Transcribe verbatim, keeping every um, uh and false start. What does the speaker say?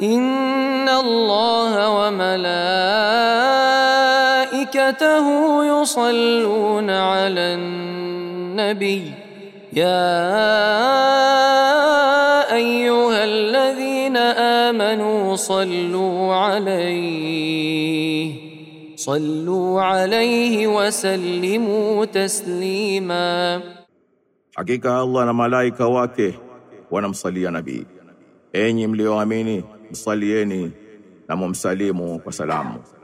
إن الله وملائكته يصلون على النبي يا أيها الذين آمنوا صلوا عليه صلوا عليه وسلموا تسليما. Hakika Allah na malaika wake wanamsalia nabii. Enyi mlioamini, msalieni na mumsalimu kwa salamu.